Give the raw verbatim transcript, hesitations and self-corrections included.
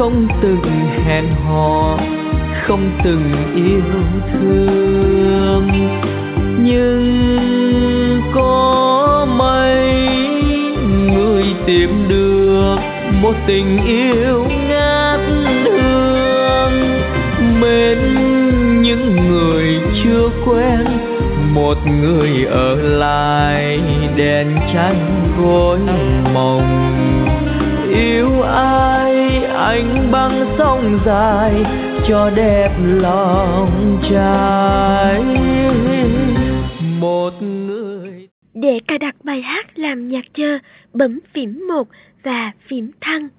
không từng hẹn hò, không từng yêu thương. Nhưng có mấy người tìm được một tình yêu ngát hương, mến những người chưa quen, một người ở lại đèn tranh gối mộng. Yêu ai anh băng sông dài cho đẹp lòng trai một người. Để cài đặt bài hát làm nhạc chờ, bấm phím một và phím thăng.